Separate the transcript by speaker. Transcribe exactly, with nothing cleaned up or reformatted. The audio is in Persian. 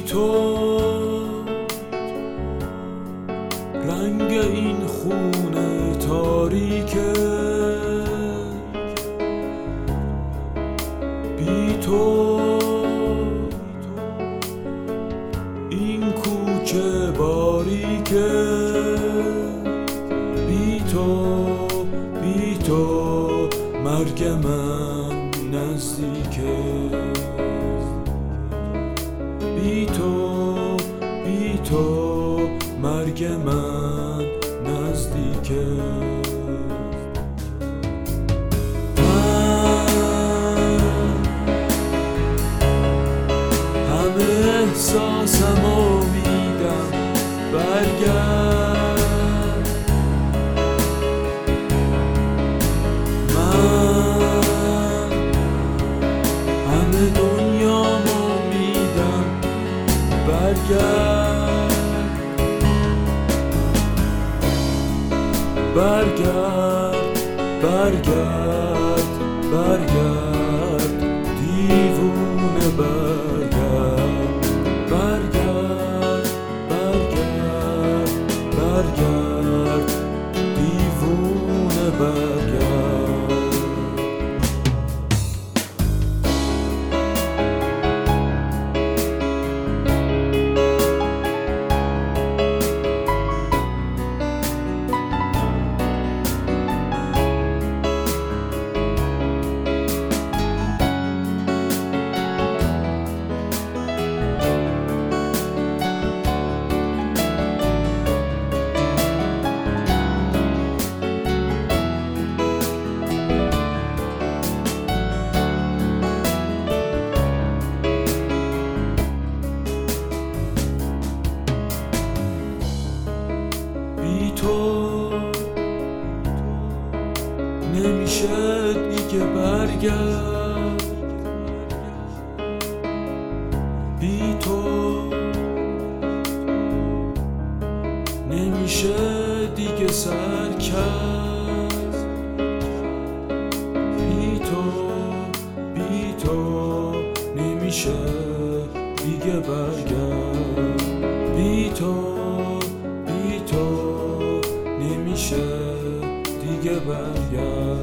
Speaker 1: تو رنگ این خونه تاریکه، بی تو این کوچه باریکه، بی تو بی تو مرگ من نزدیکه، بی تو بی تو مرگ من نزدیکه. من همه احساسمو میدم برگرد، من همه دنیامو میدم برگرد، برگرد برگرد برگرد دیوونه، برگرد برگرد برگرد برگرد دیوونه، برگرد. بی تو نمیشه دیگه برگرد، بی تو نمیشه دیگه سر کرد، بی تو بی تو نمیشه دیگه برگرد، بی تو بی تو نمیشه دیگه برگرد.